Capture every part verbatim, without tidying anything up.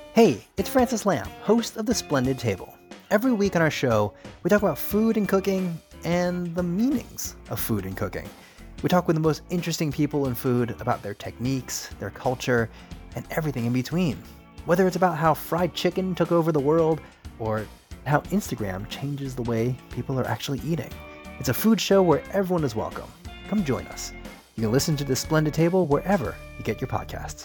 Hey, it's Francis Lamb, host of The Splendid Table. Every week on our show, we talk about food and cooking and the meanings of food and cooking. We talk with the most interesting people in food about their techniques, their culture, and everything in between. Whether it's about how fried chicken took over the world or how Instagram changes the way people are actually eating. It's a food show where everyone is welcome. Come join us. You can listen to The Splendid Table wherever you get your podcasts.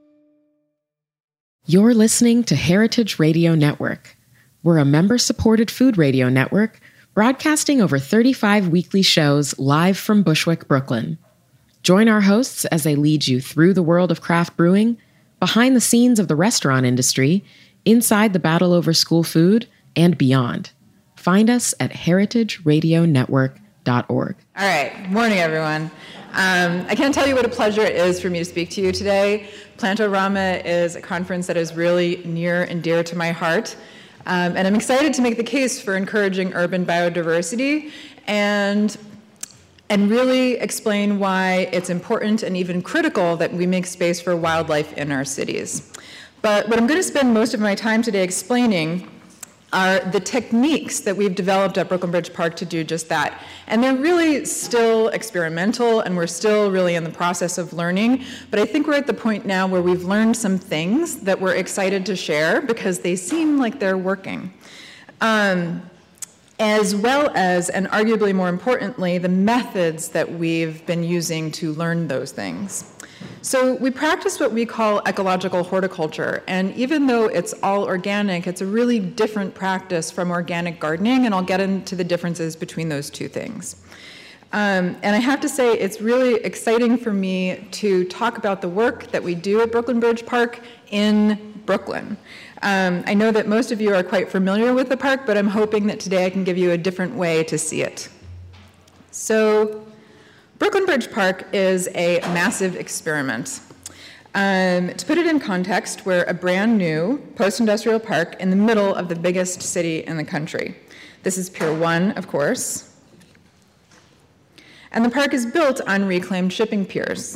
You're listening to Heritage Radio Network. We're a member-supported food radio network broadcasting over thirty-five weekly shows live from Bushwick, Brooklyn. Join our hosts as they lead you through the world of craft brewing, behind the scenes of the restaurant industry, inside the battle over school food, and beyond. Find us at heritage radio network dot org. All right. Morning, everyone. Um, I can't tell you what a pleasure it is for me to speak to you today. Plantorama is a conference that is really near and dear to my heart. Um, and I'm excited to make the case for encouraging urban biodiversity and, and really explain why it's important and even critical that we make space for wildlife in our cities. But what I'm going to spend most of my time today explaining are the techniques that we've developed at Brooklyn Bridge Park to do just that. And they're really still experimental, and we're still really in the process of learning. But I think we're at the point now where we've learned some things that we're excited to share because they seem like they're working. Um, as well as, and arguably more importantly, the methods that we've been using to learn those things. So we practice what we call ecological horticulture, and even though it's all organic, it's a really different practice from organic gardening, and I'll get into the differences between those two things. Um, and I have to say, it's really exciting for me to talk about the work that we do at Brooklyn Bridge Park in Brooklyn. Um, I know that most of you are quite familiar with the park, but I'm hoping that today I can give you a different way to see it. So, Brooklyn Bridge Park is a massive experiment. Um, to put it in context, we're a brand new post-industrial park in the middle of the biggest city in the country. This is Pier one, of course. And the park is built on reclaimed shipping piers.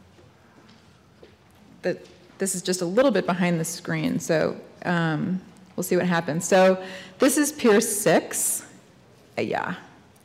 The, this is just a little bit behind the screen, so um, we'll see what happens. So this is Pier six. Uh, yeah.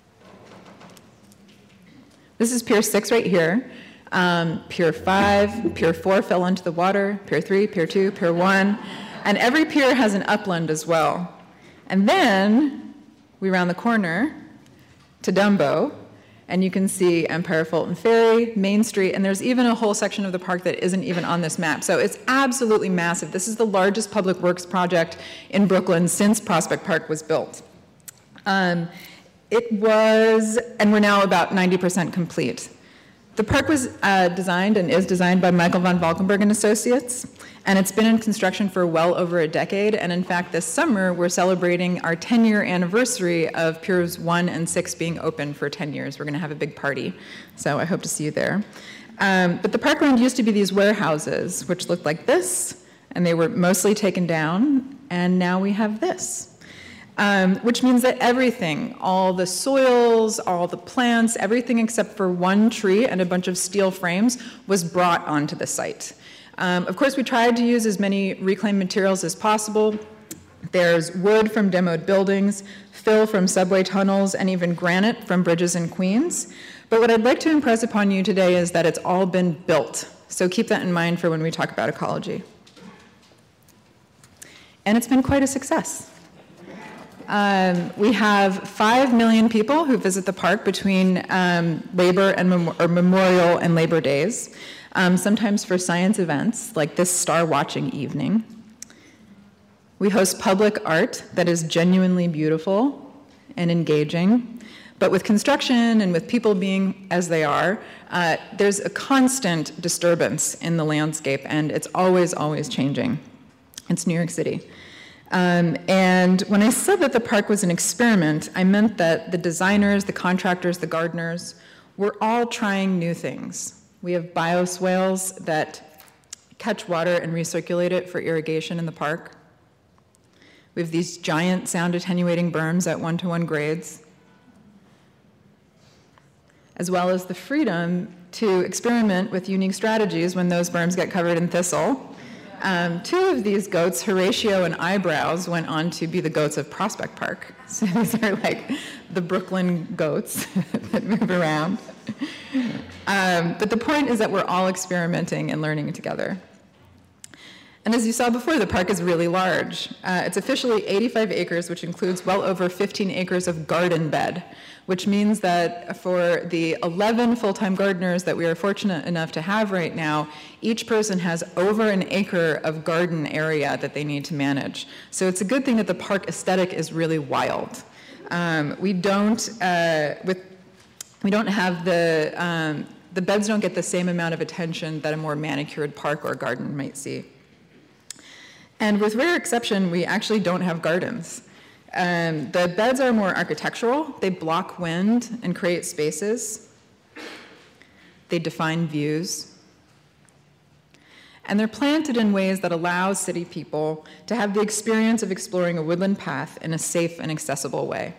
This is Pier six right here. Um, Pier five, Pier four fell into the water, Pier three, Pier two, Pier one, and every pier has an upland as well. And then we round the corner to Dumbo, and you can see Empire Fulton Ferry, Main Street, and there's even a whole section of the park that isn't even on this map. So it's absolutely massive. This is the largest public works project in Brooklyn since Prospect Park was built. Um, It was, and we're now about ninety percent complete. The park was uh, designed and is designed by Michael von Valkenburg and Associates, and it's been in construction for well over a decade. And in fact, this summer, we're celebrating our ten-year anniversary of Piers one and six being open for ten years. We're gonna have a big party, so I hope to see you there. Um, but the parkland used to be these warehouses, which looked like this, and they were mostly taken down, and now we have this. Um, which means that everything, all the soils, all the plants, everything except for one tree and a bunch of steel frames was brought onto the site. Um, of course, we tried to use as many reclaimed materials as possible. There's wood from demoed buildings, fill from subway tunnels, and even granite from bridges in Queens. But what I'd like to impress upon you today is that it's all been built. So keep that in mind for when we talk about ecology. And it's been quite a success. Um, we have five million people who visit the park between um, Labor and Mem- or Memorial and Labor Days, um, sometimes for science events like this star watching evening. We host public art that is genuinely beautiful and engaging, but with construction and with people being as they are, uh, there's a constant disturbance in the landscape, and it's always, always changing. It's New York City. Um, and when I said that the park was an experiment, I meant that the designers, the contractors, the gardeners, were all trying new things. We have bioswales that catch water and recirculate it for irrigation in the park. We have these giant sound attenuating berms at one-to-one grades, as well as the freedom to experiment with unique strategies when those berms get covered in thistle. Um, two of these goats, Horatio and Eyebrows, went on to be the goats of Prospect Park. So these are like the Brooklyn goats that move around. Um, but the point is that we're all experimenting and learning together. And as you saw before, the park is really large. Uh, it's officially eighty-five acres, which includes well over fifteen acres of garden bed, which means that for the eleven full-time gardeners that we are fortunate enough to have right now, each person has over an acre of garden area that they need to manage. So it's a good thing that the park aesthetic is really wild. Um, we don't, uh, with, we don't have the, um, the beds don't get the same amount of attention that a more manicured park or garden might see. And with rare exception, we actually don't have gardens. Um, the beds are more architectural. They block wind and create spaces. They define views. And they're planted in ways that allow city people to have the experience of exploring a woodland path in a safe and accessible way.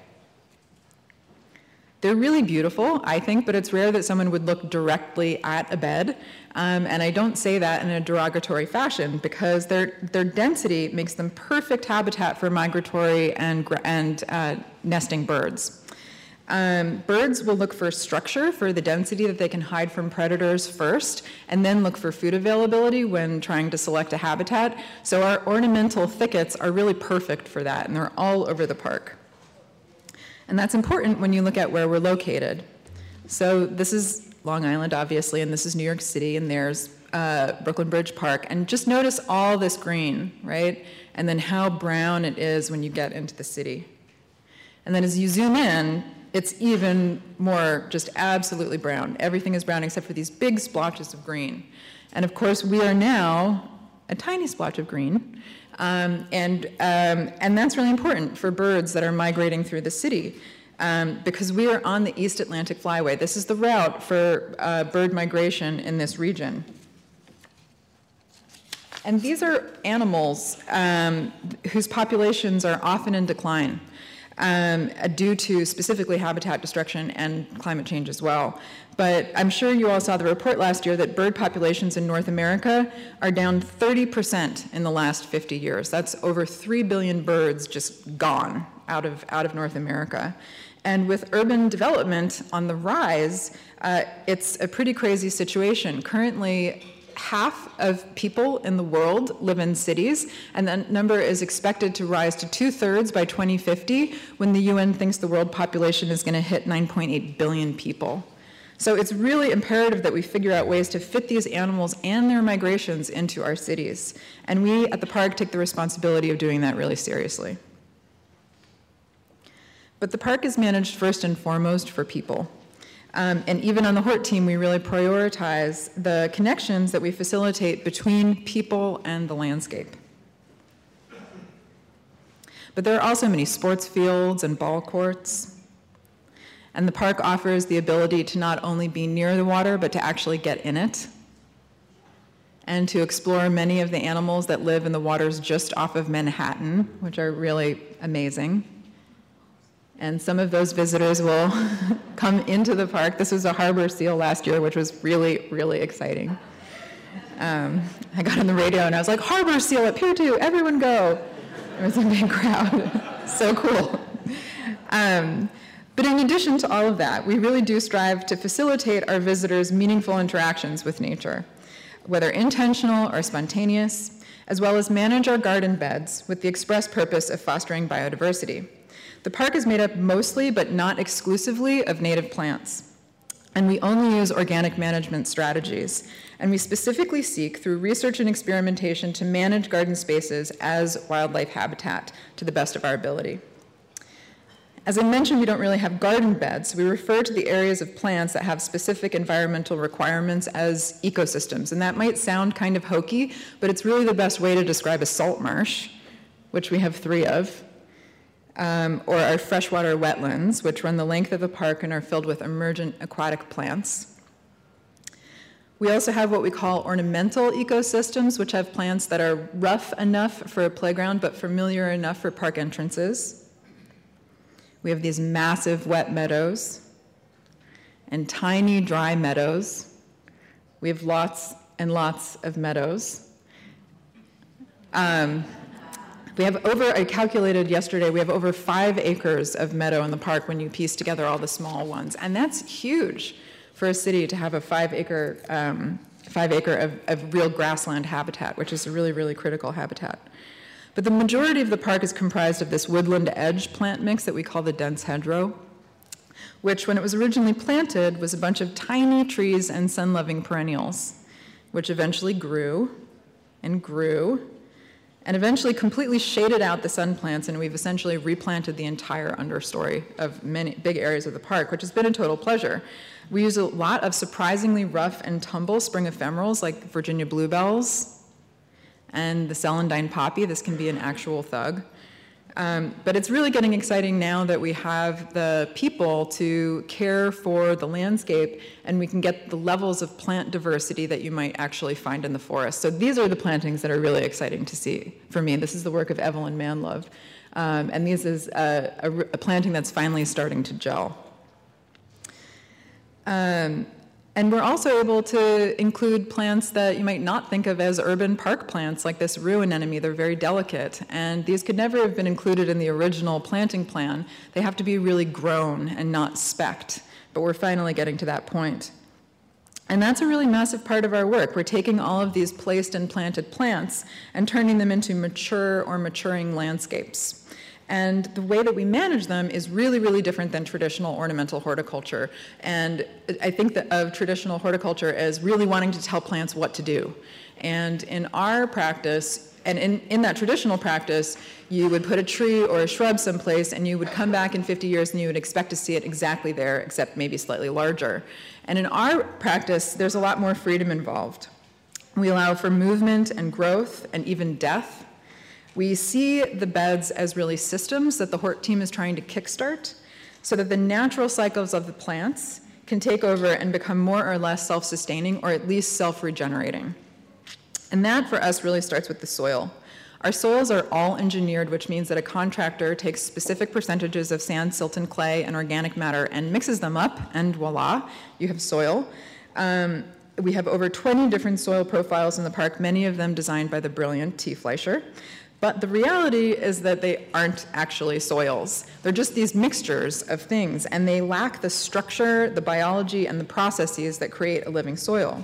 They're really beautiful, I think, but it's rare that someone would look directly at a bed. Um, and I don't say that in a derogatory fashion because their, their density makes them perfect habitat for migratory and, and uh, nesting birds. Um, birds will look for structure, for the density that they can hide from predators first, and then look for food availability when trying to select a habitat. So our ornamental thickets are really perfect for that, and they're all over the park. And that's important when you look at where we're located. So this is Long Island, obviously, and this is New York City, and there's uh, Brooklyn Bridge Park. And just notice all this green, right? And then how brown it is when you get into the city. And then as you zoom in, it's even more just absolutely brown. Everything is brown except for these big splotches of green. And of course, we are now a tiny splotch of green. Um, and, um, and that's really important for birds that are migrating through the city um, because we are on the East Atlantic Flyway. This is the route for uh, bird migration in this region. And these are animals um, whose populations are often in decline um, due to specifically habitat destruction and climate change as well. But I'm sure you all saw the report last year that bird populations in North America are down thirty percent in the last fifty years. That's over three billion birds just gone out of, out of North America. And with urban development on the rise, uh, it's a pretty crazy situation. Currently, half of people in the world live in cities, and that number is expected to rise to two-thirds by twenty fifty, when the U N thinks the world population is going to hit nine point eight billion people. So it's really imperative that we figure out ways to fit these animals and their migrations into our cities. And we at the park take the responsibility of doing that really seriously. But the park is managed first and foremost for people. Um, and even on the Hort team, we really prioritize the connections that we facilitate between people and the landscape. But there are also many sports fields and ball courts. And the park offers the ability to not only be near the water, but to actually get in it, and to explore many of the animals that live in the waters just off of Manhattan, which are really amazing. And some of those visitors will come into the park. This was a harbor seal last year, which was really, really exciting. Um, I got on the radio and I was like, harbor seal at Pier two, everyone go. There was a big crowd. So cool. Um, But in addition to all of that, we really do strive to facilitate our visitors' meaningful interactions with nature, whether intentional or spontaneous, as well as manage our garden beds with the express purpose of fostering biodiversity. The park is made up mostly, but not exclusively, of native plants. And we only use organic management strategies. And we specifically seek, through research and experimentation, to manage garden spaces as wildlife habitat to the best of our ability. As I mentioned, we don't really have garden beds. We refer to the areas of plants that have specific environmental requirements as ecosystems. And that might sound kind of hokey, but it's really the best way to describe a salt marsh, which we have three of, um, or our freshwater wetlands, which run the length of the park and are filled with emergent aquatic plants. We also have what we call ornamental ecosystems, which have plants that are rough enough for a playground, but familiar enough for park entrances. We have these massive wet meadows and tiny dry meadows. We have lots and lots of meadows. Um, we have over, I calculated yesterday, we have over five acres of meadow in the park when you piece together all the small ones. And that's huge for a city to have a five acre, um, five acre of, of real grassland habitat, which is a really, really critical habitat. But the majority of the park is comprised of this woodland edge plant mix that we call the dense hedgerow, which when it was originally planted was a bunch of tiny trees and sun-loving perennials, which eventually grew and grew and eventually completely shaded out the sun plants, and we've essentially replanted the entire understory of many big areas of the park, which has been a total pleasure. We use a lot of surprisingly rough and tumble spring ephemerals like Virginia bluebells and the celandine poppy. This can be an actual thug. Um, but it's really getting exciting now that we have the people to care for the landscape, and we can get the levels of plant diversity that you might actually find in the forest. So these are the plantings that are really exciting to see for me. This is the work of Evelyn Manlove. Um, and this is a, a, a planting that's finally starting to gel. Um, And we're also able to include plants that you might not think of as urban park plants, like this rue anemone. They're very delicate, and these could never have been included in the original planting plan. They have to be really grown and not specked, but we're finally getting to that point. And that's a really massive part of our work. We're taking all of these placed and planted plants and turning them into mature or maturing landscapes. And the way that we manage them is really, really different than traditional ornamental horticulture. And I think that of traditional horticulture as really wanting to tell plants what to do. And in our practice, and in, in that traditional practice, you would put a tree or a shrub someplace, and you would come back in fifty years and you would expect to see it exactly there, except maybe slightly larger. And in our practice, there's a lot more freedom involved. We allow for movement and growth and even death. We see the beds as really systems that the Hort team is trying to kickstart so that the natural cycles of the plants can take over and become more or less self-sustaining, or at least self-regenerating. And that for us really starts with the soil. Our soils are all engineered, which means that a contractor takes specific percentages of sand, silt, and clay and organic matter and mixes them up, and voila, you have soil. Um, we have over twenty different soil profiles in the park, many of them designed by the brilliant T. Fleischer. But the reality is that they aren't actually soils. They're just these mixtures of things, and they lack the structure, the biology, and the processes that create a living soil.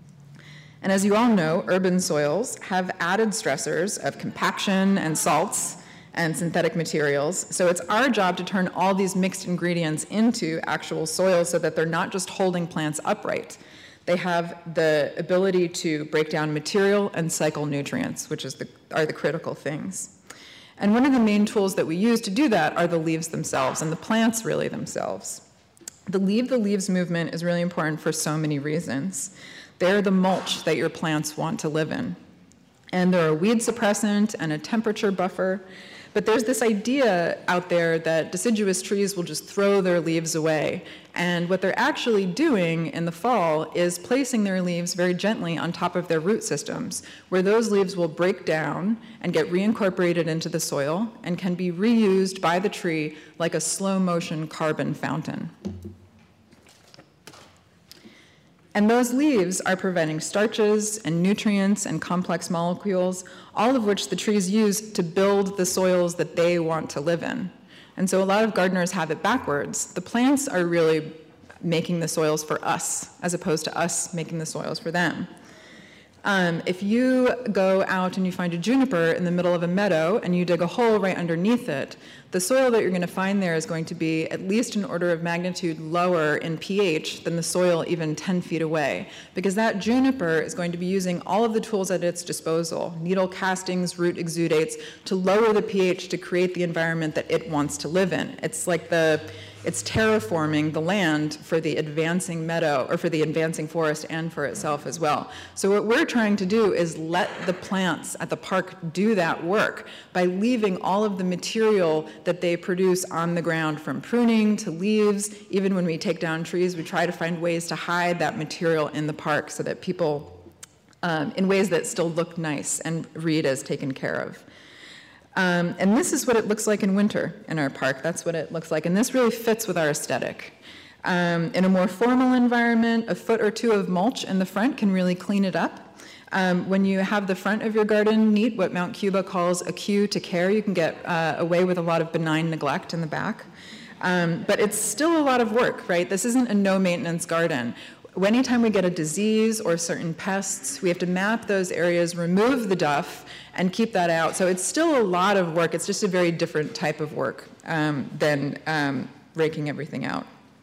And as you all know, urban soils have added stressors of compaction and salts and synthetic materials. So it's our job to turn all these mixed ingredients into actual soils so that they're not just holding plants upright. They have the ability to break down material and cycle nutrients, which is the, are the critical things. And one of the main tools that we use to do that are the leaves themselves, and the plants really themselves. The leave the leaves movement is really important for so many reasons. They're the mulch that your plants want to live in. And they're a weed suppressant and a temperature buffer. But there's this idea out there that deciduous trees will just throw their leaves away. And what they're actually doing in the fall is placing their leaves very gently on top of their root systems, where those leaves will break down and get reincorporated into the soil and can be reused by the tree like a slow-motion carbon fountain. And those leaves are providing starches and nutrients and complex molecules, all of which the trees use to build the soils that they want to live in. And so a lot of gardeners have it backwards. The plants are really making the soils for us, as opposed to us making the soils for them. Um, if you go out and you find a juniper in the middle of a meadow and you dig a hole right underneath it, the soil that you're going to find there is going to be at least an order of magnitude lower in pH than the soil even ten feet away, because that juniper is going to be using all of the tools at its disposal, needle castings, root exudates, to lower the pH to create the environment that it wants to live in. It's like the It's terraforming the land for the advancing meadow, or for the advancing forest, and for itself as well. So what we're trying to do is let the plants at the park do that work by leaving all of the material that they produce on the ground, from pruning to leaves. Even when we take down trees, we try to find ways to hide that material in the park so that people, um, in ways that still look nice and read as taken care of. Um, and this is what it looks like in winter in our park. That's what it looks like. And this really fits with our aesthetic. Um, in a more formal environment, a foot or two of mulch in the front can really clean it up. Um, when you have the front of your garden neat, what Mount Cuba calls a cue to care, you can get uh, away with a lot of benign neglect in the back. Um, but it's still a lot of work, right? This isn't a no-maintenance garden. Anytime we get a disease or certain pests, we have to map those areas, remove the duff, and keep that out. So it's still a lot of work. It's just a very different type of work um, than um, raking everything out.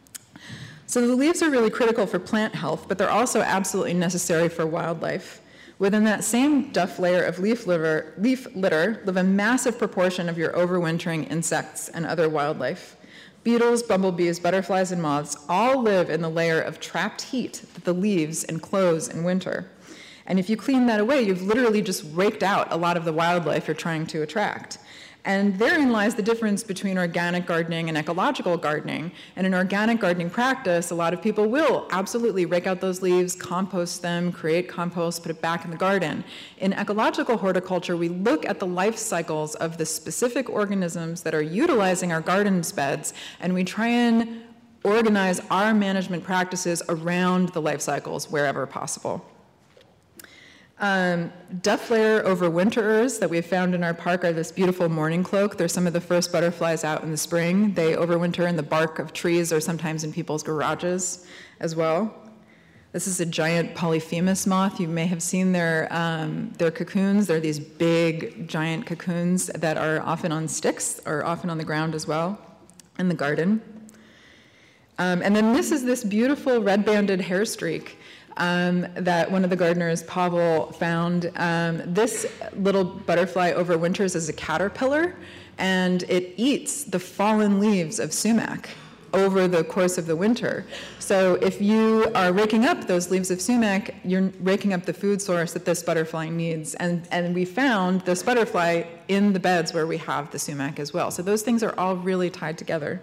So the leaves are really critical for plant health, but they're also absolutely necessary for wildlife. Within that same duff layer of leaf litter, leaf litter live a massive proportion of your overwintering insects and other wildlife. Beetles, bumblebees, butterflies, and moths all live in the layer of trapped heat that the leaves enclose in winter. And if you clean that away, you've literally just raked out a lot of the wildlife you're trying to attract. And therein lies the difference between organic gardening and ecological gardening. And in organic gardening practice, a lot of people will absolutely rake out those leaves, compost them, create compost, put it back in the garden. In ecological horticulture, we look at the life cycles of the specific organisms that are utilizing our garden beds, and we try and organize our management practices around the life cycles wherever possible. Um, duff layer overwinterers that we've found in our park are this beautiful morning cloak. They're some of the first butterflies out in the spring. They overwinter in the bark of trees or sometimes in people's garages as well. This is a giant Polyphemus moth. You may have seen their, um, their cocoons. They're these big, giant cocoons that are often on sticks or often on the ground as well in the garden. Um, and then this is this beautiful red-banded hair streak. Um, that one of the gardeners, Pavel, found. Um, this little butterfly overwinters as a caterpillar, and it eats the fallen leaves of sumac over the course of the winter. So if you are raking up those leaves of sumac, you're raking up the food source that this butterfly needs. And, and we found this butterfly in the beds where we have the sumac as well. So those things are all really tied together.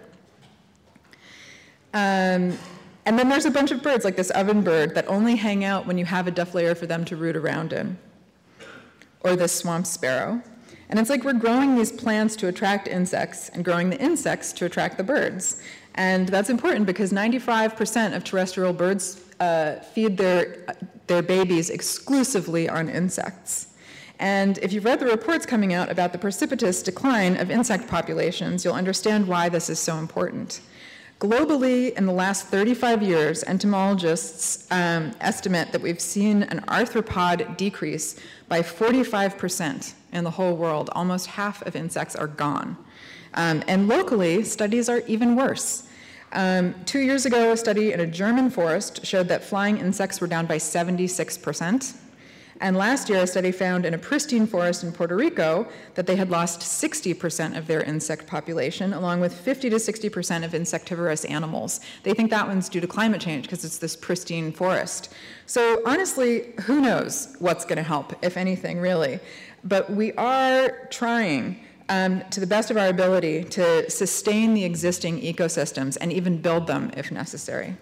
Um, And then there's a bunch of birds, like this ovenbird, that only hang out when you have a duff layer for them to root around in, or this swamp sparrow. And it's like we're growing these plants to attract insects and growing the insects to attract the birds. And that's important because ninety-five percent of terrestrial birds uh, feed their, their babies exclusively on insects. And if you've read the reports coming out about the precipitous decline of insect populations, you'll understand why this is so important. Globally, in the last thirty-five years, entomologists um, estimate that we've seen an arthropod decrease by forty-five percent in the whole world. Almost half of insects are gone. Um, and locally, studies are even worse. Um, two years ago, a study in a German forest showed that flying insects were down by seventy-six percent. And last year, a study found in a pristine forest in Puerto Rico that they had lost sixty percent of their insect population, along with fifty to sixty percent of insectivorous animals. They think that one's due to climate change because it's this pristine forest. So honestly, who knows what's going to help, if anything, really. But we are trying, um, to the best of our ability, to sustain the existing ecosystems and even build them if necessary.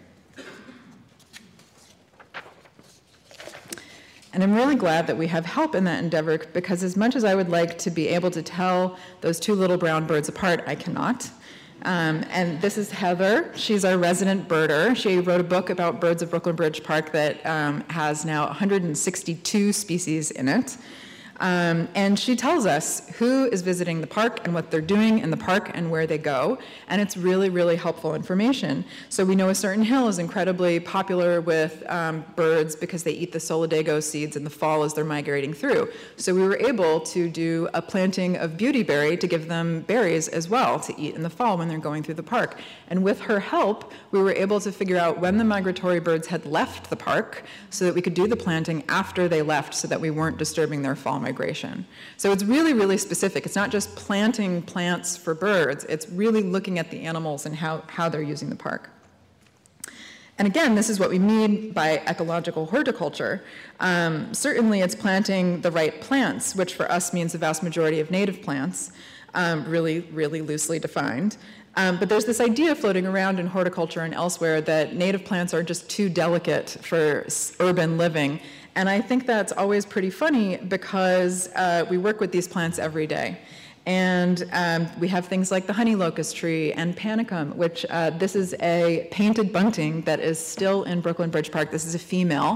And I'm really glad that we have help in that endeavor, because as much as I would like to be able to tell those two little brown birds apart, I cannot. Um, and this is Heather. She's our resident birder. She wrote a book about birds of Brooklyn Bridge Park that um, has now one hundred sixty-two species in it. Um, and she tells us who is visiting the park and what they're doing in the park and where they go. And it's really, really helpful information. So we know a certain hill is incredibly popular with um, birds because they eat the solidago seeds in the fall as they're migrating through. So we were able to do a planting of beautyberry to give them berries as well to eat in the fall when they're going through the park. And with her help, we were able to figure out when the migratory birds had left the park so that we could do the planting after they left so that we weren't disturbing their fall migration. Migration. So it's really, really specific. It's not just planting plants for birds. It's really looking at the animals and how, how they're using the park. And again, this is what we mean by ecological horticulture. Um, certainly it's planting the right plants, which for us means the vast majority of native plants, um, really, really loosely defined. Um, but there's this idea floating around in horticulture and elsewhere that native plants are just too delicate for urban living. And I think that's always pretty funny because uh, we work with these plants every day. And um, we have things like the honey locust tree and panicum, which uh, this is a painted bunting that is still in Brooklyn Bridge Park. This is a female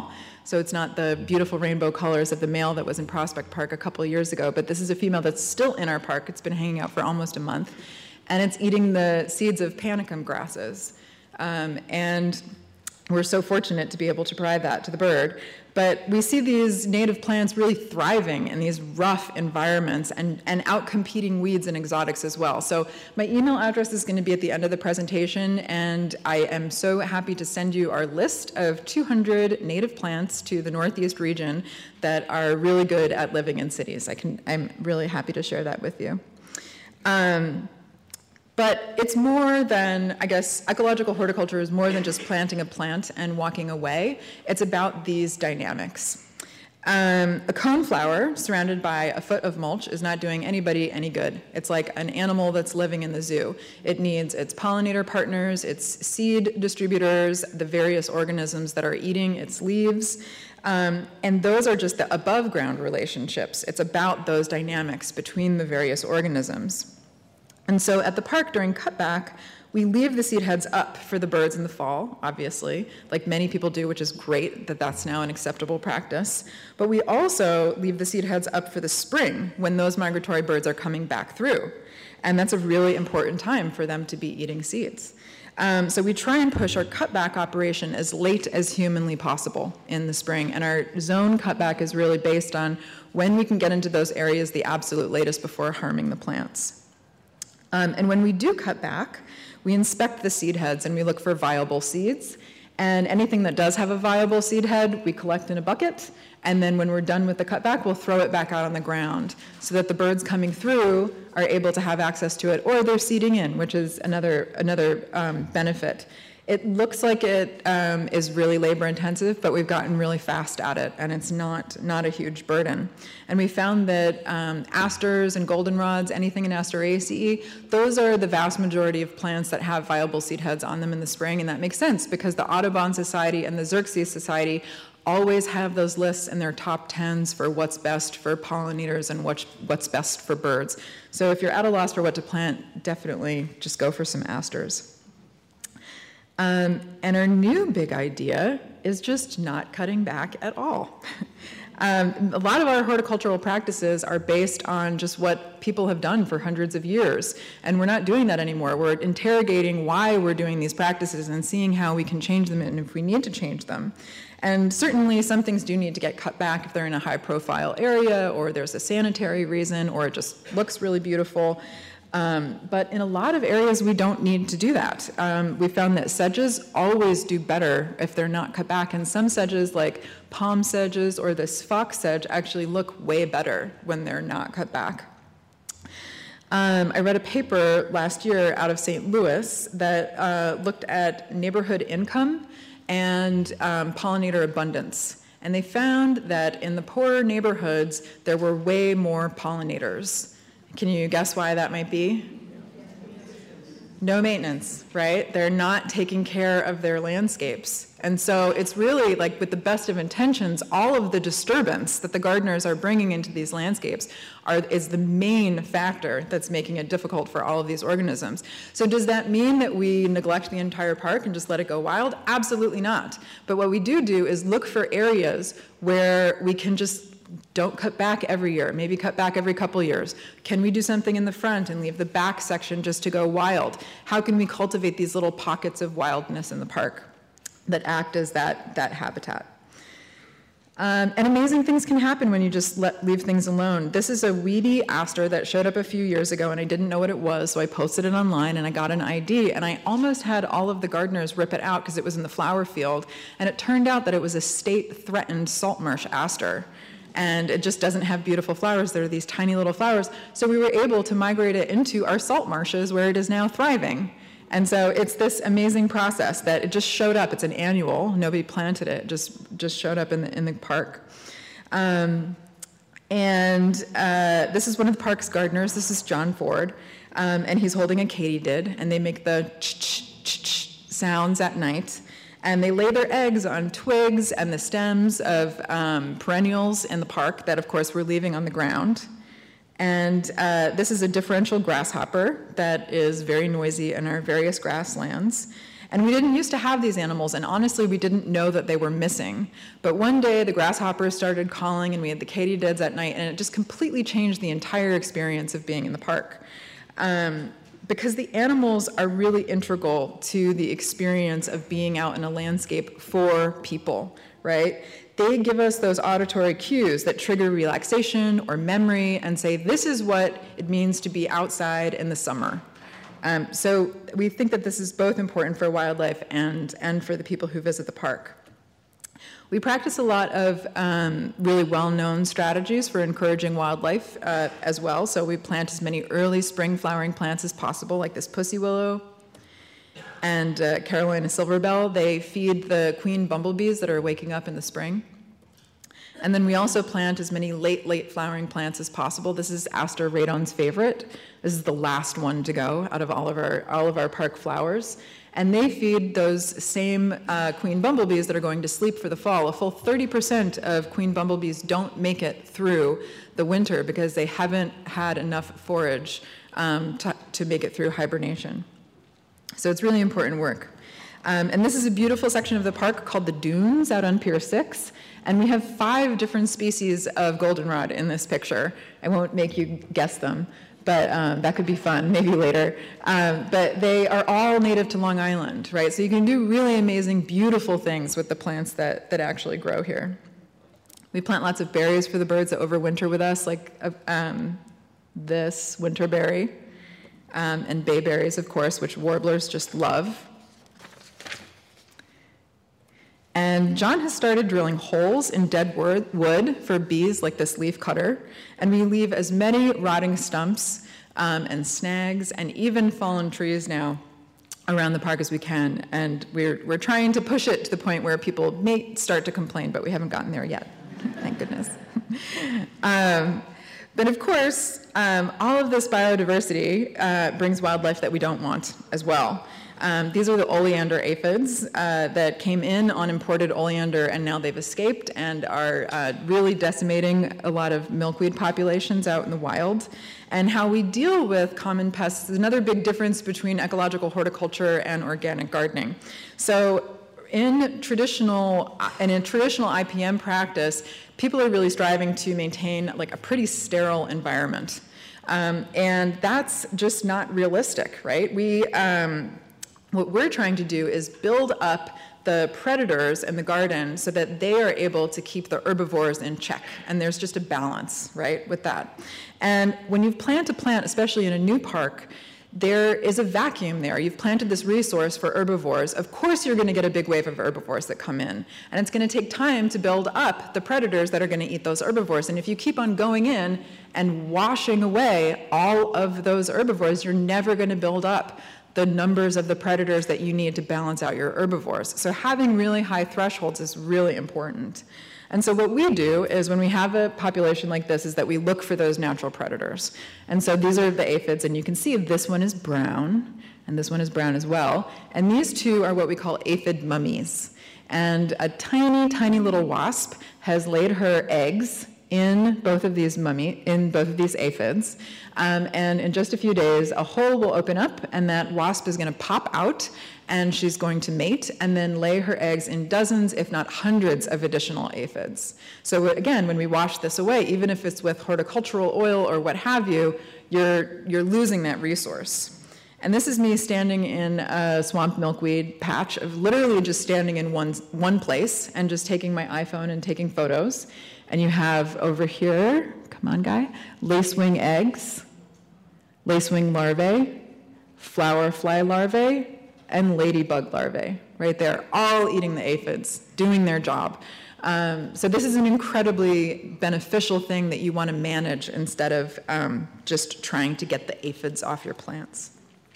So it's not the beautiful rainbow colors of the male that was in Prospect Park a couple of years ago, but this is a female that's still in our park. It's been hanging out for almost a month, and it's eating the seeds of panicum grasses. Um, and we're so fortunate to be able to provide that to the bird. But we see these native plants really thriving in these rough environments and, and out-competing weeds and exotics as well. So my email address is going to be at the end of the presentation, and I am so happy to send you our list of two hundred native plants to the Northeast region that are really good at living in cities. I can, I'm really happy to share that with you. Um, But it's more than, I guess, ecological horticulture is more than just planting a plant and walking away. It's about these dynamics. Um, a coneflower surrounded by a foot of mulch is not doing anybody any good. It's like an animal that's living in the zoo. It needs its pollinator partners, its seed distributors, the various organisms that are eating its leaves. Um, and those are just the above ground relationships. It's about those dynamics between the various organisms. And so at the park during cutback, we leave the seed heads up for the birds in the fall, obviously, like many people do, which is great that that's now an acceptable practice. But we also leave the seed heads up for the spring when those migratory birds are coming back through. And that's a really important time for them to be eating seeds. Um, so we try and push our cutback operation as late as humanly possible in the spring. And our zone cutback is really based on when we can get into those areas the absolute latest before harming the plants. Um, and when we do cut back, we inspect the seed heads and we look for viable seeds. And anything that does have a viable seed head, we collect in a bucket. And then when we're done with the cutback, we'll throw it back out on the ground so that the birds coming through are able to have access to it, or they're seeding in, which is another, another um, benefit. It looks like it um, is really labor intensive, but we've gotten really fast at it, and it's not, not a huge burden. And we found that um, asters and goldenrods, anything in Asteraceae, those are the vast majority of plants that have viable seed heads on them in the spring, and that makes sense because the Audubon Society and the Xerces Society always have those lists in their top tens for what's best for pollinators and what's, what's best for birds. So if you're at a loss for what to plant, definitely just go for some asters. Um, and our new big idea is just not cutting back at all. um, a lot of our horticultural practices are based on just what people have done for hundreds of years, and we're not doing that anymore. We're interrogating why we're doing these practices and seeing how we can change them and if we need to change them. And certainly some things do need to get cut back if they're in a high-profile area, or there's a sanitary reason, or it just looks really beautiful. Um, but in a lot of areas, we don't need to do that. Um, we found that sedges always do better if they're not cut back, and some sedges, like palm sedges or this fox sedge, actually look way better when they're not cut back. Um, I read a paper last year out of Saint Louis that uh, looked at neighborhood income and um, pollinator abundance. And they found that in the poorer neighborhoods, there were way more pollinators. Can you guess why that might be? No maintenance, right? They're not taking care of their landscapes. And so it's really like, with the best of intentions, all of the disturbance that the gardeners are bringing into these landscapes are, is the main factor that's making it difficult for all of these organisms. So does that mean that we neglect the entire park and just let it go wild? Absolutely not. But what we do do is look for areas where we can just don't cut back every year, maybe cut back every couple years. Can we do something in the front and leave the back section just to go wild? How can we cultivate these little pockets of wildness in the park that act as that, that habitat? Um, and amazing things can happen when you just let, leave things alone. This is a weedy aster that showed up a few years ago, and I didn't know what it was, so I posted it online and I got an I D, and I almost had all of the gardeners rip it out because it was in the flower field, and it turned out that it was a state-threatened salt marsh aster. And it just doesn't have beautiful flowers. There are these tiny little flowers. So we were able to migrate it into our salt marshes where it is now thriving. And so it's this amazing process that it just showed up. It's an annual. Nobody planted it. It just, just showed up in the, in the park. Um, and uh, this is one of the park's gardeners. This is John Ford. Um, and he's holding a katydid. And they make the ch-ch-ch-ch sounds at night. And they lay their eggs on twigs and the stems of um, perennials in the park that, of course, we're leaving on the ground. And uh, this is a differential grasshopper that is very noisy in our various grasslands. And we didn't used to have these animals, and honestly, we didn't know that they were missing. But one day, the grasshoppers started calling, and we had the katydids at night, and it just completely changed the entire experience of being in the park. Um, because the animals are really integral to the experience of being out in a landscape for people, right? They give us those auditory cues that trigger relaxation or memory and say, this is what it means to be outside in the summer. Um, so we think that this is both important for wildlife and, and for the people who visit the park. We practice a lot of um, really well-known strategies for encouraging wildlife uh, as well. So we plant as many early spring flowering plants as possible, like this pussy willow and uh, Carolina silverbell. They feed the queen bumblebees that are waking up in the spring. And then we also plant as many late, late flowering plants as possible. This is Aster radon's favorite. This is the last one to go out of all of our, all of our park flowers. And they feed those same uh, queen bumblebees that are going to sleep for the fall. A full thirty percent of queen bumblebees don't make it through the winter because they haven't had enough forage um, to, to make it through hibernation. So it's really important work. Um, and this is a beautiful section of the park called the Dunes out on Pier six. And we have five different species of goldenrod in this picture. I won't make you guess them, but um, that could be fun, maybe later. Um, but they are all native to Long Island, right? So you can do really amazing, beautiful things with the plants that, that actually grow here. We plant lots of berries for the birds that overwinter with us, like uh, um, this winterberry, um, and bayberries, of course, which warblers just love. And John has started drilling holes in dead wood for bees like this leaf cutter. And we leave as many rotting stumps um, and snags and even fallen trees now around the park as we can. And we're, we're trying to push it to the point where people may start to complain, but we haven't gotten there yet. Thank goodness. um, but of course, um, all of this biodiversity uh, brings wildlife that we don't want as well. Um, these are the oleander aphids uh, that came in on imported oleander, and now they've escaped and are uh, really decimating a lot of milkweed populations out in the wild. And how we deal with common pests is another big difference between ecological horticulture and organic gardening. So in traditional, and in traditional I P M practice, people are really striving to maintain like a pretty sterile environment. Um, and that's just not realistic, right? We, um, What we're trying to do is build up the predators in the garden so that they are able to keep the herbivores in check. And there's just a balance, right, with that. And when you plant a plant, especially in a new park, there is a vacuum there. You've planted this resource for herbivores. Of course you're going to get a big wave of herbivores that come in. And it's going to take time to build up the predators that are going to eat those herbivores. And if you keep on going in and washing away all of those herbivores, you're never going to build up the numbers of the predators that you need to balance out your herbivores. So having really high thresholds is really important. And so what we do is when we have a population like this is that we look for those natural predators. And so these are the aphids, and you can see this one is brown, and this one is brown as well. And these two are what we call aphid mummies. And a tiny, tiny little wasp has laid her eggs in both of these mummy, in both of these aphids. Um, and in just a few days, a hole will open up, and that wasp is going to pop out, and she's going to mate and then lay her eggs in dozens, if not hundreds, of additional aphids. So again, when we wash this away, even if it's with horticultural oil or what have you, you're, you're losing that resource. And this is me standing in a swamp milkweed patch, of literally just standing in one, one place and just taking my iPhone and taking photos. And you have over here, come on guy, lacewing eggs, lacewing larvae, flower fly larvae, and ladybug larvae, right there, all eating the aphids, doing their job. Um, so this is an incredibly beneficial thing that you want to manage instead of um, just trying to get the aphids off your plants.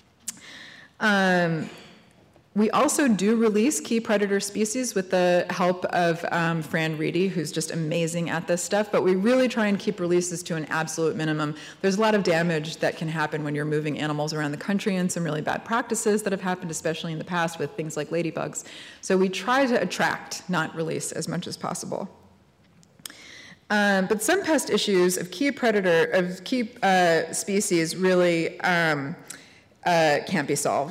Um, We also do release key predator species with the help of um, Fran Reedy, who's just amazing at this stuff, but we really try and keep releases to an absolute minimum. There's a lot of damage that can happen when you're moving animals around the country, and some really bad practices that have happened, especially in the past with things like ladybugs. So we try to attract, not release, as much as possible. Um, but some pest issues of key predator, of key uh, species really um, uh, can't be solved.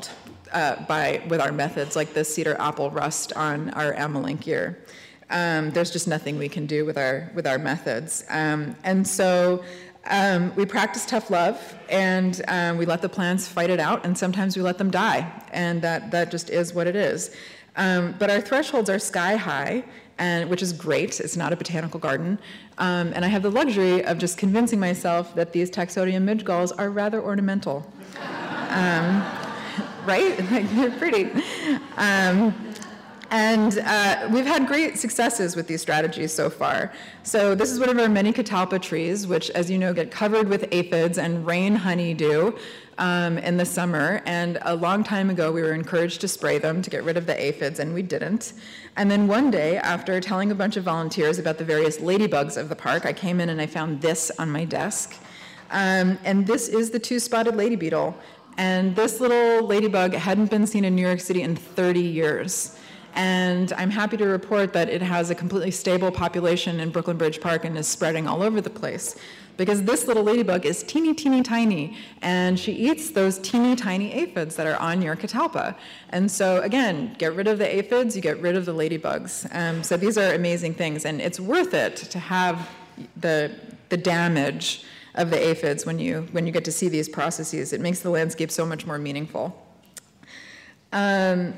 uh, by with our methods, like the cedar apple rust on our amelanchier. Um, there's just nothing we can do with our with our methods. Um, and so um, we practice tough love, and um, we let the plants fight it out, and sometimes we let them die, and that, that just is what it is. Um, but our thresholds are sky high, and which is great. It's not a botanical garden. Um, and I have the luxury of just convincing myself that these Taxodium midgalls are rather ornamental. Um, right? Like, they're pretty. Um, And uh, we've had great successes with these strategies so far. So this is one of our many catalpa trees, which, as you know, get covered with aphids and rain honeydew um, in the summer. And a long time ago, we were encouraged to spray them to get rid of the aphids, and we didn't. And then one day, after telling a bunch of volunteers about the various ladybugs of the park, I came in and I found this on my desk. Um, and this is the two-spotted lady beetle. And this little ladybug hadn't been seen in New York City in thirty years. And I'm happy to report that it has a completely stable population in Brooklyn Bridge Park and is spreading all over the place. Because this little ladybug is teeny, teeny, tiny, and she eats those teeny, tiny aphids that are on your catalpa. And so, again, get rid of the aphids, you get rid of the ladybugs. Um, so these are amazing things, and it's worth it to have the, the damage of the aphids when you, when you get to see these processes. It makes the landscape so much more meaningful. Um,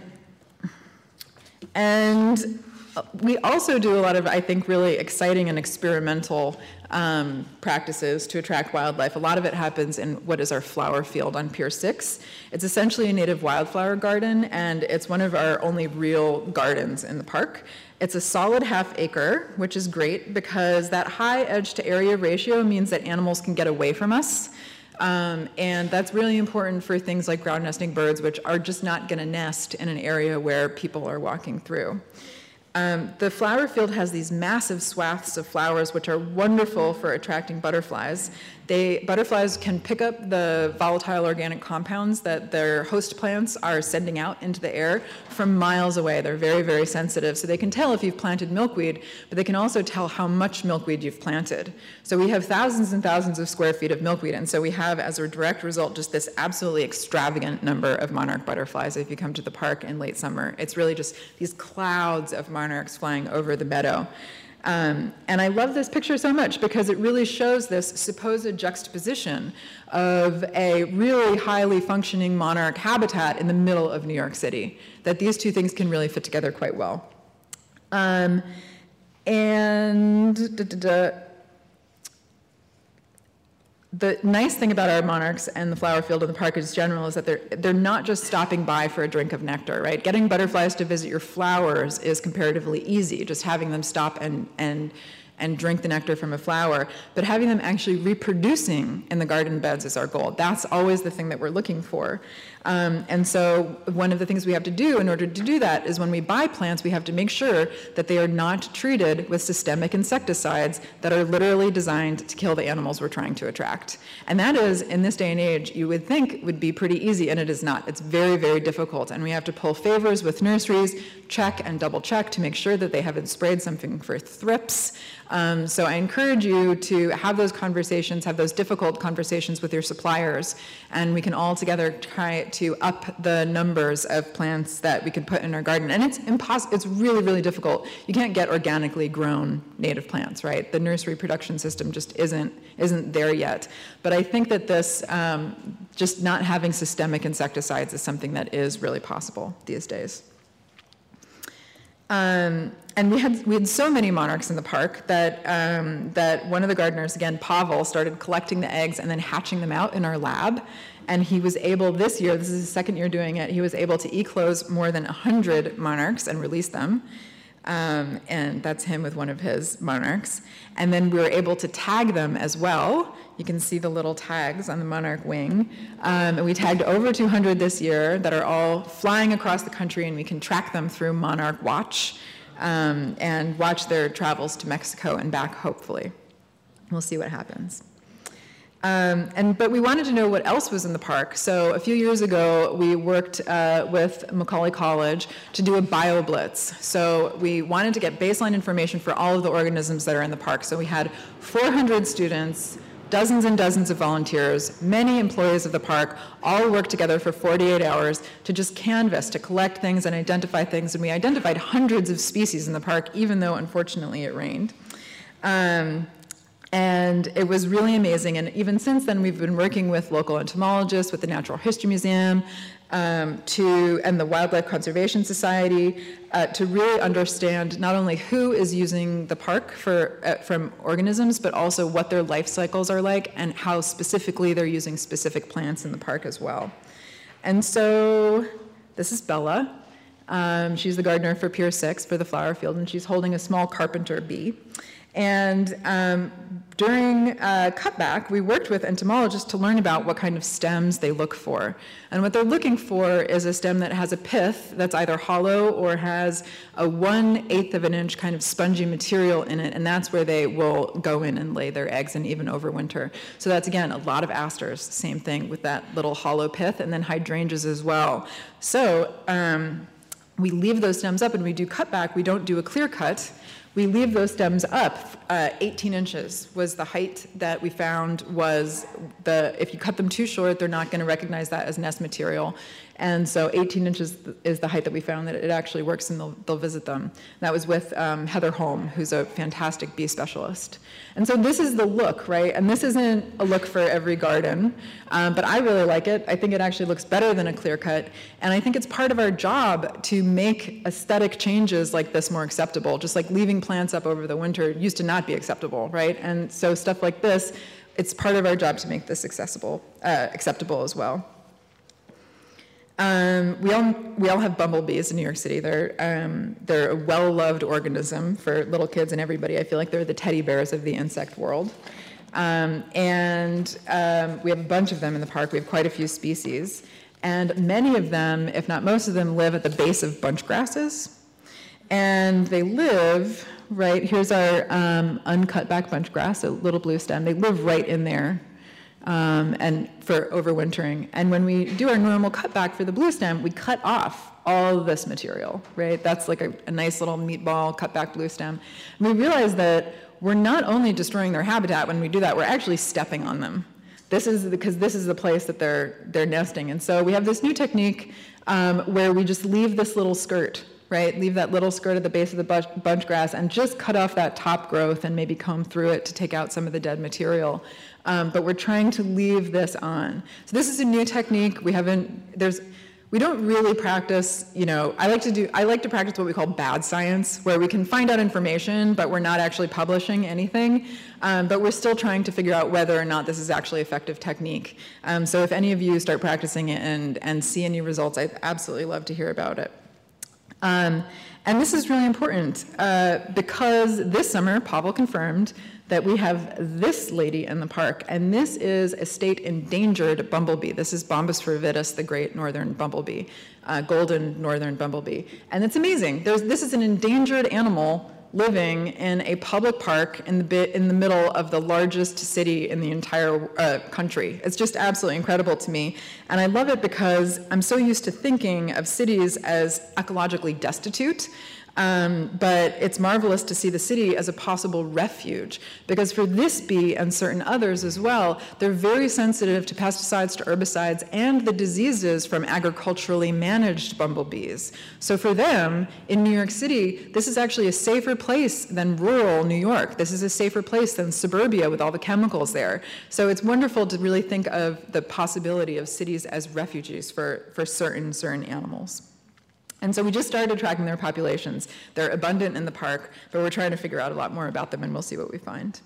And we also do a lot of, I think, really exciting and experimental um, practices to attract wildlife. A lot of it happens in what is our flower field on Pier six. It's essentially a native wildflower garden, and it's one of our only real gardens in the park. It's a solid half acre, which is great because that high edge to area ratio means that animals can get away from us. Um, and that's really important for things like ground nesting birds, which are just not going to nest in an area where people are walking through. Um, the flower field has these massive swaths of flowers, which are wonderful for attracting butterflies. They, butterflies can pick up the volatile organic compounds that their host plants are sending out into the air from miles away. They're very, very sensitive. So they can tell if you've planted milkweed, but they can also tell how much milkweed you've planted. So we have thousands and thousands of square feet of milkweed, and so we have, as a direct result, just this absolutely extravagant number of monarch butterflies if you come to the park in late summer. It's really just these clouds of monarchs flying over the meadow. Um, and I love this picture so much because it really shows this supposed juxtaposition of a really highly functioning monarch habitat in the middle of New York City, that these two things can really fit together quite well. Um, and da, da, da, the nice thing about our monarchs and the flower field in the park in general is that they're, they're not just stopping by for a drink of nectar, right? Getting butterflies to visit your flowers is comparatively easy, just having them stop and, and, and drink the nectar from a flower, but having them actually reproducing in the garden beds is our goal. That's always the thing that we're looking for. Um, and so one of the things we have to do in order to do that is when we buy plants, we have to make sure that they are not treated with systemic insecticides that are literally designed to kill the animals we're trying to attract. And that is, in this day and age, you would think would be pretty easy, and it is not. It's very, very difficult, and we have to pull favors with nurseries, check and double check to make sure that they haven't sprayed something for thrips. Um, so I encourage you to have those conversations, have those difficult conversations with your suppliers, and we can all together try to up the numbers of plants that we could put in our garden. And it's impossible, it's really, really difficult. You can't get organically grown native plants, right? The nursery production system just isn't, isn't there yet. But I think that this, um, just not having systemic insecticides is something that is really possible these days. Um, and we had we had so many monarchs in the park that um, that one of the gardeners, again, Pavel, started collecting the eggs and then hatching them out in our lab. And he was able this year, this is his second year doing it, he was able to eclose more than one hundred monarchs and release them. Um, and that's him with one of his monarchs. And then we were able to tag them as well. You can see the little tags on the monarch wing. Um, and we tagged over two hundred this year that are all flying across the country, and we can track them through Monarch Watch um, and watch their travels to Mexico and back, hopefully. We'll see what happens. Um, and, but we wanted to know what else was in the park. So a few years ago, we worked uh, with Macaulay College to do a BioBlitz. So we wanted to get baseline information for all of the organisms that are in the park. So we had four hundred students dozens and dozens of volunteers, many employees of the park, all worked together for forty-eight hours to just canvass, to collect things and identify things. And we identified hundreds of species in the park, even though, unfortunately, it rained. Um, And it was really amazing. And even since then, we've been working with local entomologists, with the Natural History Museum, um, to, and the Wildlife Conservation Society, uh, to really understand not only who is using the park for, uh, from organisms, but also what their life cycles are like and how specifically they're using specific plants in the park as well. And so this is Bella. Um, she's the gardener for Pier six for the flower field, and she's holding a small carpenter bee. And um, during uh, cutback, we worked with entomologists to learn about what kind of stems they look for. And what they're looking for is a stem that has a pith that's either hollow or has a one-eighth of an inch kind of spongy material in it, and that's where they will go in and lay their eggs and even overwinter. So that's, again, a lot of asters, same thing with that little hollow pith, and then hydrangeas as well. So um, we leave those stems up and we do cutback. We don't do a clear cut. We leave those stems up. Uh, eighteen inches was the height that we found was the, if you cut them too short, they're not going to recognize that as nest material. And so eighteen inches is the height that we found that it actually works, and they'll, they'll visit them. And that was with um, Heather Holm, who's a fantastic bee specialist. And so this is the look, right? And this isn't a look for every garden, um, but I really like it. I think it actually looks better than a clear cut. And I think it's part of our job to make aesthetic changes like this more acceptable. Just like leaving plants up over the winter used to not be acceptable, right? And so stuff like this, it's part of our job to make this accessible, uh, acceptable as well. Um, we all we all have bumblebees in New York City. They're um, they're a well-loved organism for little kids and everybody. I feel like they're the teddy bears of the insect world. Um, and um, we have a bunch of them in the park. We have quite a few species, and many of them, if not most of them, live at the base of bunch grasses. And they live right. Here's our um, uncut back bunch grass, a little blue stem. They live right in there. Um, and for overwintering. And when we do our normal cutback for the blue stem, we cut off all of this material, right? That's like a, a nice little meatball cutback blue stem. And we realize that we're not only destroying their habitat when we do that, we're actually stepping on them. This is because this is the place that they're they're nesting. And so we have this new technique um, where we just leave this little skirt, right? Leave that little skirt at the base of the bunch, bunch grass and just cut off that top growth and maybe comb through it to take out some of the dead material. Um, but we're trying to leave this on. So this is a new technique. We haven't, there's, we don't really practice, you know, I like to do, I like to practice what we call bad science, where we can find out information, but we're not actually publishing anything. Um, but we're still trying to figure out whether or not this is actually effective technique. Um, so if any of you start practicing it and, and see any results, I'd absolutely love to hear about it. Um, and this is really important uh, because this summer, Pavel confirmed that we have this lady in the park, and this is a state endangered bumblebee. This is Bombus viridis, the great northern bumblebee, uh, golden northern bumblebee. And it's amazing. There's, this is an endangered animal living in a public park in the, bit, in the middle of the largest city in the entire uh, country. It's just absolutely incredible to me. And I love it because I'm so used to thinking of cities as ecologically destitute. Um, but it's marvelous to see the city as a possible refuge, because for this bee and certain others as well, they're very sensitive to pesticides, to herbicides, and the diseases from agriculturally managed bumblebees. So for them, in New York City, this is actually a safer place than rural New York. This is a safer place than suburbia with all the chemicals there. So it's wonderful to really think of the possibility of cities as refuges for, for certain, certain animals. And so we just started tracking their populations. They're abundant in the park, but we're trying to figure out a lot more about them, and we'll see what we find.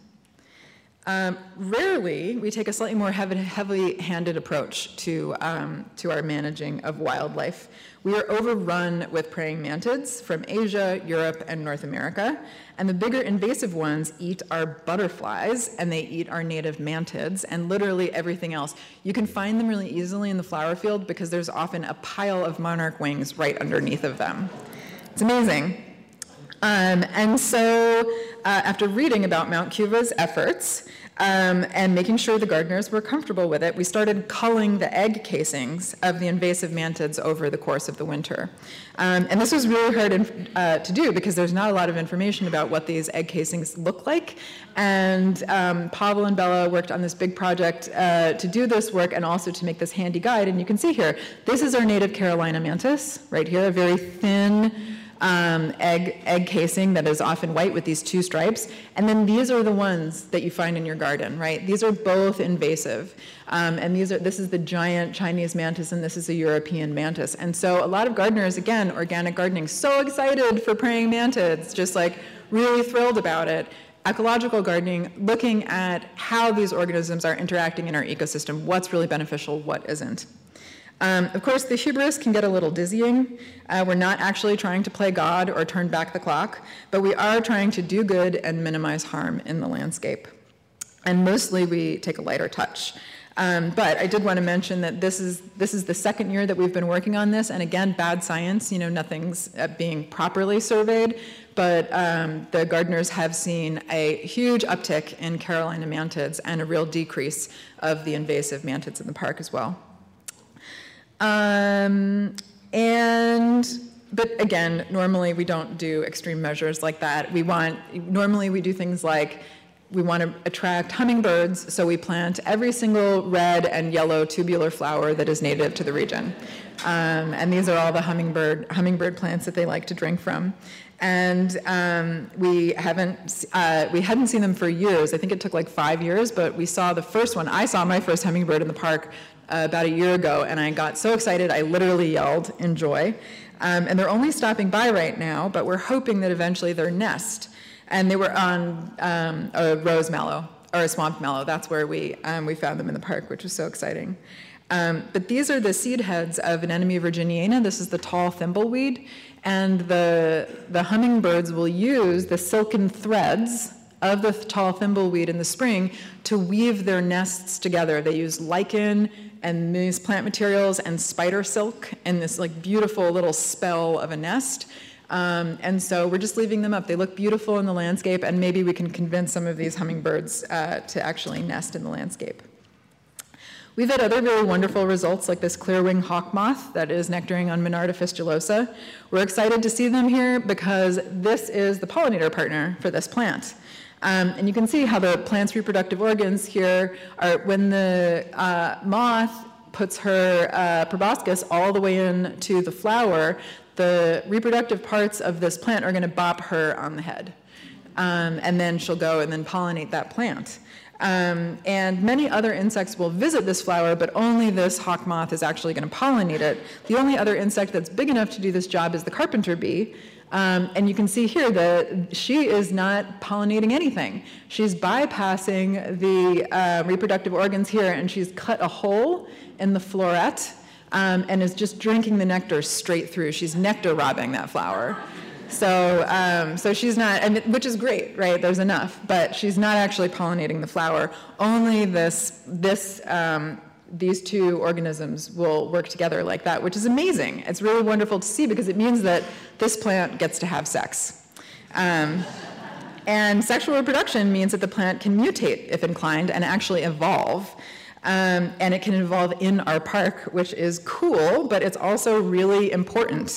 Um, rarely, we take a slightly more heavy, heavy-handed approach to, um, to our managing of wildlife. We are overrun with praying mantids from Asia, Europe, and North America. And the bigger invasive ones eat our butterflies, and they eat our native mantids, and literally everything else. You can find them really easily in the flower field because there's often a pile of monarch wings right underneath of them. It's amazing. Um, and so uh, after reading about Mount Cuva's efforts, Um, and making sure the gardeners were comfortable with it, we started culling the egg casings of the invasive mantids over the course of the winter. Um, and this was really hard in, uh, to do because there's not a lot of information about what these egg casings look like. And um, Pavel and Bella worked on this big project uh, to do this work and also to make this handy guide. And you can see here, this is our native Carolina mantis, right here, a very thin Um, egg, egg casing that is often white with these two stripes. And then these are the ones that you find in your garden, right? These are both invasive. Um, and these are, this is the giant Chinese mantis and this is a European mantis. And so a lot of gardeners, again, organic gardening, so excited for praying mantids, just like really thrilled about it. Ecological gardening, looking at how these organisms are interacting in our ecosystem, what's really beneficial, what isn't. Um, of course, the hubris can get a little dizzying. Uh, we're not actually trying to play God or turn back the clock, but we are trying to do good and minimize harm in the landscape. And mostly we take a lighter touch. Um, but I did want to mention that this is this is the second year that we've been working on this, and again, bad science, you know, nothing's uh, being properly surveyed, but um, the gardeners have seen a huge uptick in Carolina mantids and a real decrease of the invasive mantids in the park as well. Um, and, but again, normally we don't do extreme measures like that. We want, normally we do things like, we want to attract hummingbirds, so we plant every single red and yellow tubular flower that is native to the region. Um, and these are all the hummingbird, hummingbird plants that they like to drink from. And um, we haven't, uh, we hadn't seen them for years. I think it took like five years, but we saw the first one. I saw my first hummingbird in the park uh, about a year ago, and I got so excited I literally yelled in joy. Um, and they're only stopping by right now, but we're hoping that eventually their nest, and they were on um, a rose mallow, or a swamp mallow. That's where we, um, we found them in the park, which was so exciting. Um, but these are the seed heads of Anemone virginiana. This is the tall thimbleweed. And the, the hummingbirds will use the silken threads of the tall thimbleweed in the spring to weave their nests together. They use lichen and these plant materials and spider silk in this like beautiful little spell of a nest. Um, and so we're just leaving them up. They look beautiful in the landscape, and maybe we can convince some of these hummingbirds uh, to actually nest in the landscape. We've had other really wonderful results like this clear-wing hawk moth that is nectaring on Monarda fistulosa. We're excited to see them here because this is the pollinator partner for this plant. Um, and you can see how the plant's reproductive organs here are, when the uh, moth puts her uh, proboscis all the way into the flower, the reproductive parts of this plant are going to bop her on the head. Um, and then she'll go and then pollinate that plant. Um, and many other insects will visit this flower, but only this hawk moth is actually going to pollinate it. The only other insect that's big enough to do this job is the carpenter bee. Um, and you can see here that she is not pollinating anything. She's bypassing the uh, reproductive organs here, and she's cut a hole in the floret um, and is just drinking the nectar straight through. She's nectar robbing that flower. So, um, so she's not, I mean, which is great, right? There's enough, but she's not actually pollinating the flower. Only this, this, um, these two organisms will work together like that, which is amazing. It's really wonderful to see because it means that this plant gets to have sex. Um, and sexual reproduction means that the plant can mutate if inclined and actually evolve. Um, and it can evolve in our park, which is cool, but it's also really important.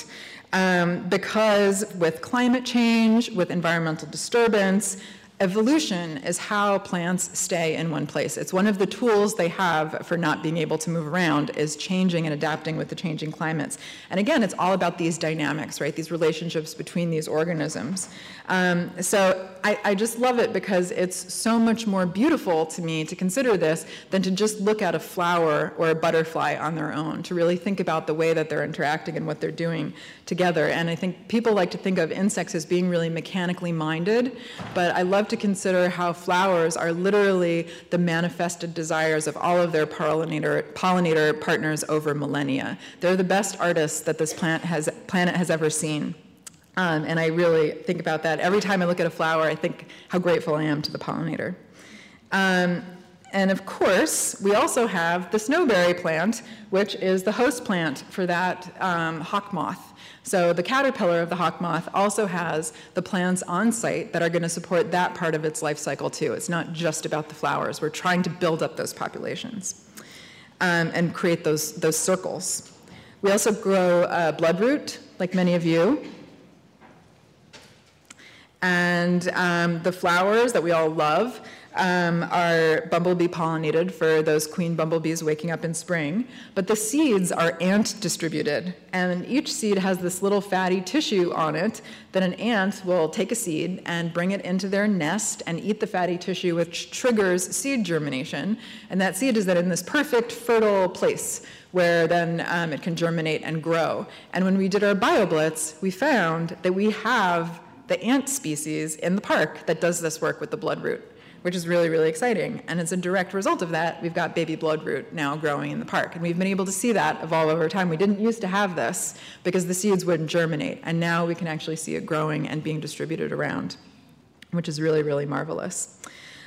Um, because with climate change, with environmental disturbance, evolution is how plants stay in one place. It's one of the tools they have for not being able to move around is changing and adapting with the changing climates. And again, it's all about these dynamics, right? These relationships between these organisms. Um, so I, I just love it because it's so much more beautiful to me to consider this than to just look at a flower or a butterfly on their own, to really think about the way that they're interacting and what they're doing together. And I think people like to think of insects as being really mechanically minded, but I love to consider how flowers are literally the manifested desires of all of their pollinator, pollinator partners over millennia. They're the best artists that this plant has, planet has ever seen. Um, and I really think about that. Every time I look at a flower, I think how grateful I am to the pollinator. Um, And of course, we also have the snowberry plant, which is the host plant for that um, hawk moth. So the caterpillar of the hawk moth also has the plants on site that are going to support that part of its life cycle too. It's not just about the flowers. We're trying to build up those populations um, and create those, those circles. We also grow uh, bloodroot, like many of you. And um, the flowers that we all love um, are bumblebee pollinated for those queen bumblebees waking up in spring. But the seeds are ant distributed. And each seed has this little fatty tissue on it that an ant will take a seed and bring it into their nest and eat the fatty tissue, which triggers seed germination. And that seed is then in this perfect fertile place where then um, it can germinate and grow. And when we did our BioBlitz, we found that we have the ant species in the park that does this work with the bloodroot, which is really, really exciting. And as a direct result of that, we've got baby bloodroot now growing in the park. And we've been able to see that evolve over time. We didn't used to have this because the seeds wouldn't germinate. And now we can actually see it growing and being distributed around, which is really, really marvelous.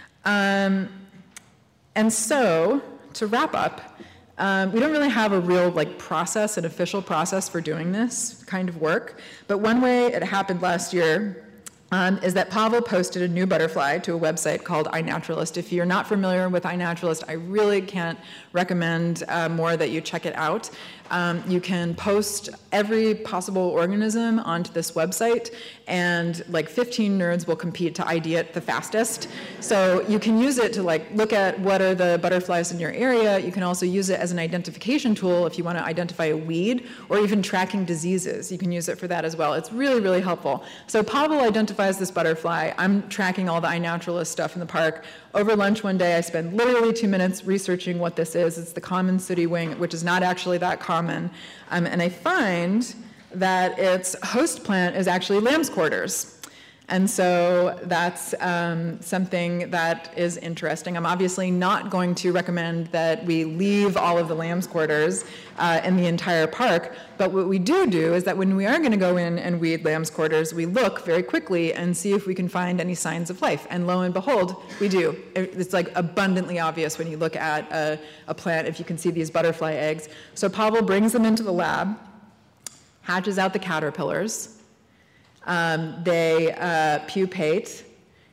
Um, and so, to wrap up, Um, we don't really have a real like process, an official process for doing this kind of work, but one way it happened last year um, is that Pavel posted a new butterfly to a website called iNaturalist. If you're not familiar with iNaturalist, I really can't recommend uh, more that you check it out. Um, you can post every possible organism onto this website, and like fifteen nerds will compete to I D it the fastest. So you can use it to like look at what are the butterflies in your area. You can also use it as an identification tool if you want to identify a weed, or even tracking diseases. You can use it for that as well. It's really, really helpful. So Pavel identifies this butterfly. I'm tracking all the iNaturalist stuff in the park. Over lunch one day, I spend literally two minutes researching what this is. It's the common sooty wing, which is not actually that common. Um, and I find that its host plant is actually lamb's quarters. And so that's um, something that is interesting. I'm obviously not going to recommend that we leave all of the lamb's quarters uh, in the entire park, but what we do do is that when we are going to go in and weed lamb's quarters, we look very quickly and see if we can find any signs of life. And lo and behold, we do. It's like abundantly obvious when you look at a, a plant, if you can see these butterfly eggs. So Pavel brings them into the lab, hatches out the caterpillars. Um, they uh, pupate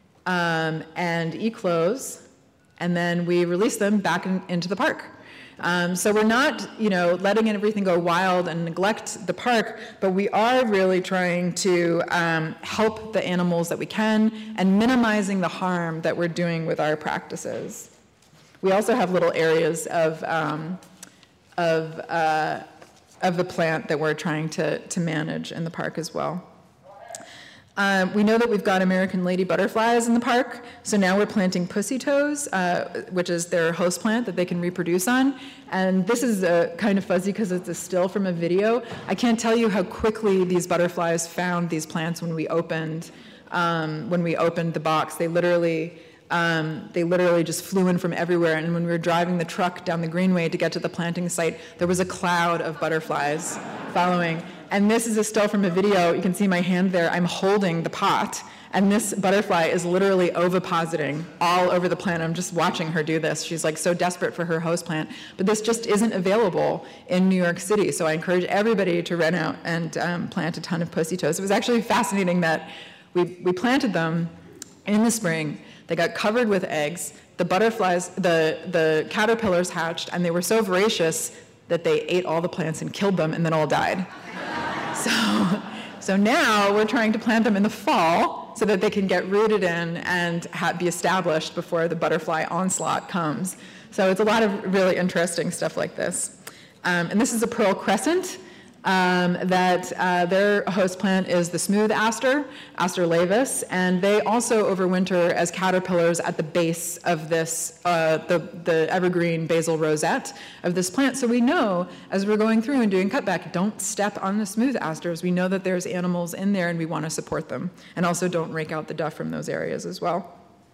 um, and eclose, and then we release them back in, into the park. Um, so we're not, you know, letting everything go wild and neglect the park, but we are really trying to um, help the animals that we can and minimizing the harm that we're doing with our practices. We also have little areas of um, of uh, of the plant that we're trying to to manage in the park as well. Um, we know that we've got American lady butterflies in the park, so now we're planting pussy toes, uh, which is their host plant that they can reproduce on. And this is uh, kind of fuzzy because it's a still from a video. I can't tell you how quickly these butterflies found these plants when we opened, um, when we opened the box. They literally, um, they literally just flew in from everywhere. And when we were driving the truck down the greenway to get to the planting site, there was a cloud of butterflies following. And this is a still from a video. You can see my hand there. I'm holding the pot, and this butterfly is literally ovipositing all over the plant. I'm just watching her do this. She's like so desperate for her host plant, but this just isn't available in New York City. So I encourage everybody to run out and um, plant a ton of pussy toes. It was actually fascinating that we we planted them in the spring. They got covered with eggs. The butterflies, the the caterpillars hatched, and they were so voracious that they ate all the plants and killed them, and then all died. So, so now we're trying to plant them in the fall so that they can get rooted in and ha- be established before the butterfly onslaught comes. So it's a lot of really interesting stuff like this. Um, and this is a pearl crescent. Um, that uh, their host plant is the smooth aster, Aster laevis, and they also overwinter as caterpillars at the base of this, uh, the, the evergreen basal rosette of this plant. So we know, as we're going through and doing cutback, don't step on the smooth asters. We know that there's animals in there and we want to support them. And also don't rake out the duff from those areas as well.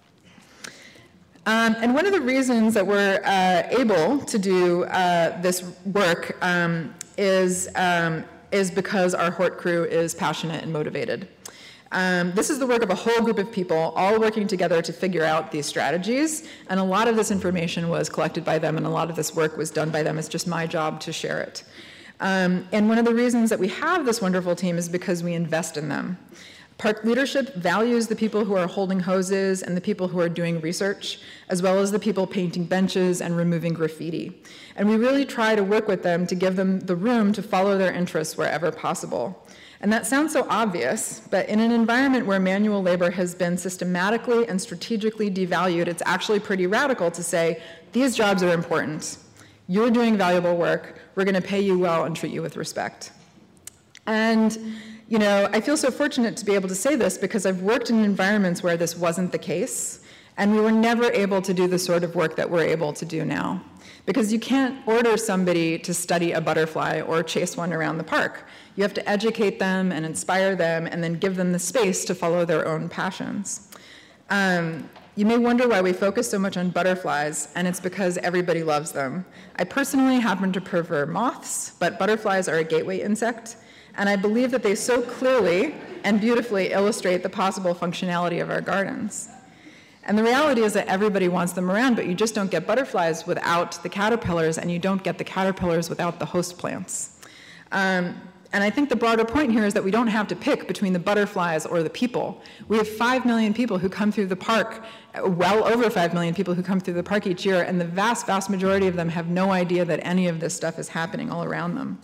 Um, and one of the reasons that we're uh, able to do uh, this work um, is, um, is because our Hort crew is passionate and motivated. Um, this is the work of a whole group of people all working together to figure out these strategies, and a lot of this information was collected by them, and a lot of this work was done by them. It's just my job to share it. Um, and one of the reasons that we have this wonderful team is because we invest in them. Park leadership values the people who are holding hoses and the people who are doing research, as well as the people painting benches and removing graffiti. And we really try to work with them to give them the room to follow their interests wherever possible. And that sounds so obvious, but in an environment where manual labor has been systematically and strategically devalued, it's actually pretty radical to say, these jobs are important. You're doing valuable work. We're going to pay you well and treat you with respect. And you know, I feel so fortunate to be able to say this because I've worked in environments where this wasn't the case, and we were never able to do the sort of work that we're able to do now. Because you can't order somebody to study a butterfly or chase one around the park. You have to educate them and inspire them and then give them the space to follow their own passions. Um, you may wonder why we focus so much on butterflies, and it's because everybody loves them. I personally happen to prefer moths, but butterflies are a gateway insect. And I believe that they so clearly and beautifully illustrate the possible functionality of our gardens. And the reality is that everybody wants them around, but you just don't get butterflies without the caterpillars, and you don't get the caterpillars without the host plants. Um, and I think the broader point here is that we don't have to pick between the butterflies or the people. We have five million people who come through the park, well over five million people who come through the park each year, and the vast, vast majority of them have no idea that any of this stuff is happening all around them.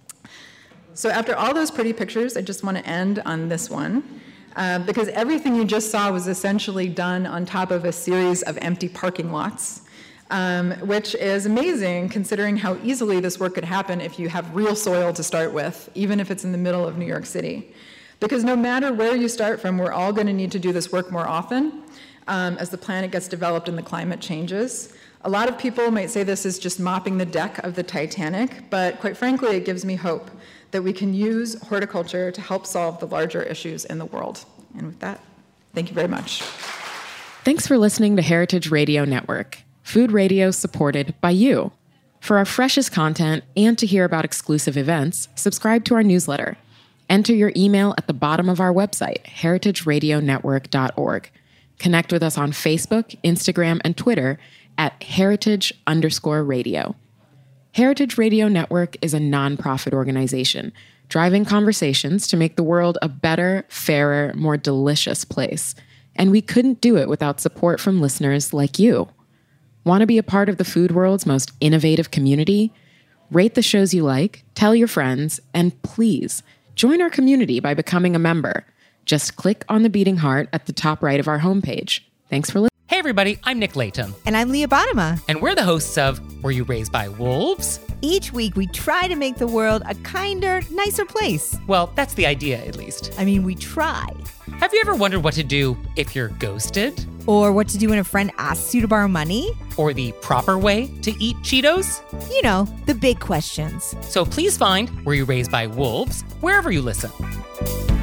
So after all those pretty pictures, I just want to end on this one, uh, because everything you just saw was essentially done on top of a series of empty parking lots, um, which is amazing considering how easily this work could happen if you have real soil to start with, even if it's in the middle of New York City. Because no matter where you start from, we're all going to need to do this work more often um, as the planet gets developed and the climate changes. A lot of people might say this is just mopping the deck of the Titanic, but quite frankly, it gives me hope that we can use horticulture to help solve the larger issues in the world. And with that, thank you very much. Thanks for listening to Heritage Radio Network, food radio supported by you. For our freshest content and to hear about exclusive events, subscribe to our newsletter. Enter your email at the bottom of our website, heritage radio network dot org. Connect with us on Facebook, Instagram, and Twitter at heritage underscore radio. Heritage Radio Network is a nonprofit organization driving conversations to make the world a better, fairer, more delicious place. And we couldn't do it without support from listeners like you. Want to be a part of the food world's most innovative community? Rate the shows you like, tell your friends, and please join our community by becoming a member. Just click on the beating heart at the top right of our homepage. Thanks for listening. Hey everybody, I'm Nick Latham. And I'm Leah Bottima. And we're the hosts of Were You Raised by Wolves? Each week we try to make the world a kinder, nicer place. Well, that's the idea, at least. I mean, we try. Have you ever wondered what to do if you're ghosted? Or what to do when a friend asks you to borrow money? Or the proper way to eat Cheetos? You know, the big questions. So please find Were You Raised by Wolves wherever you listen.